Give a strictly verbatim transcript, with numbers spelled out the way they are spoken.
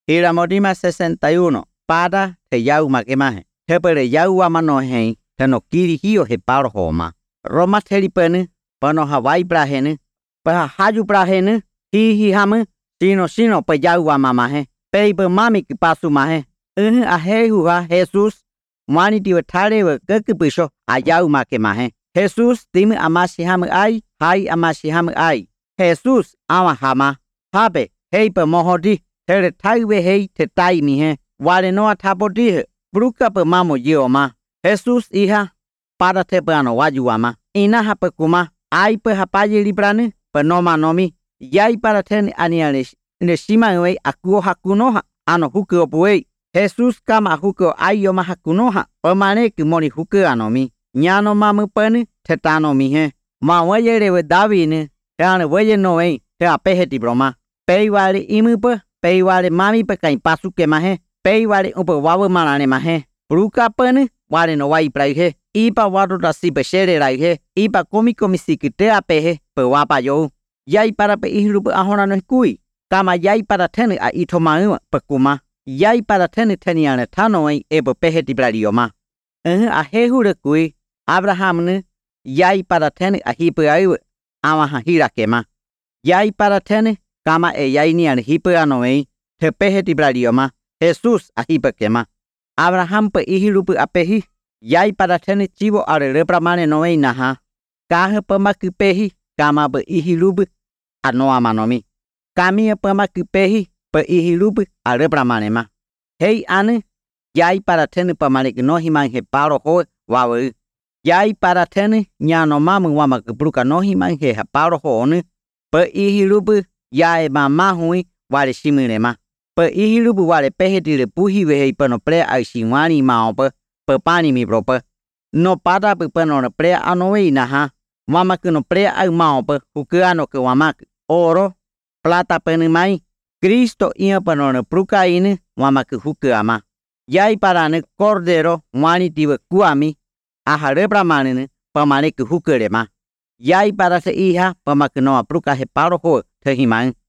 Hiramodima sesenta y uno. Para te yauma que maje. Te pere yaua mano hen. Te no kiri hiyo he paro homa. Roma teripene. Pano Hawaii brahene. Pa haju brahene. Hi hi hame. Sino sino pa yaua mamahe. Peipe mami ki pasu mahe. Uh a hehuha Jesus. Mwani tiwa tarewa kekipisho a yauma ke mahe. Jesus timi amashi hame ai. Hai amashi hame ai. Jesus ama hama. Habe heipe mohodi. Tere taiwe hei te tai mihe. Wale noa tapoti he. Bruka pe mamo yioma. Jesus iha. Para te pe ano wajuama. Ina hape kuma. Ai pe hapaye librane. Pe noma nomi. Yai para teni anianish. Neshima uwe akuo hakunoha. Ano hukeo puei. Jesus kama hukeo ayoma hakunoha. Pe mane ki moni hukeo anomi. Nyano mamu peni. Te tano mihe. Ma weye rewe davine. Te ane weye noei. Te apeheti broma. Pei wale imupe. Pei wale mami pe kai pasu ke mahe. Pei wale upe wawe manane mahe. Bruka pene. Wale no wai praihe. Ipa wado da si pe shere raihe. Ipa komi komi sikite apehe. Pe wapa yo. Yai para pe ihrupe ahona no kui. Kama yai para tene a ito maua pe kuma. Yai para tene teni ane tano ei ebo pehe ti bradioma. Uh a hehure kui. Abraham ne. Yai para tene a hipe aiwe. Awa ha hira kema. Yai para tene. Kama e yai ni ane hipe ano ei. Te pehe ti bradioma. Jesus a hipe kema. Abraham pe ihirupe apehi. Yai para tene chivo are repramane no ei naha. Kahe pe makipehi. Kama pe ihirupe anoa manomi. Kami pe makipehi. Pe ihirupe a repramane ma. Hei ane. Yai para tene pe maneke no himan he paro hoe wawe. Yai para tene nyano mamu wama kebruka no himan he ha paro hoone. Pe ihirupe yai mama hui wale shimire ma. Pe ihirupe wale pehe tire puhi wehe peno pre ai shingwani mao pe. Pe pani mi prope. No pada pe peno ne pre anowe naha. Wama ke no pre ai mao pe. Huke ano ke wamak. Oro. Plata pene mai. Cristo ia peno ne pruka ine. Wama ke huke ama. Yai para ne cordero. Wani tiwe kuami. Aha repramane ne. Pamane ke huke rema. Yai para se iha. Pama ke noa pruka he paro ho. Te himan.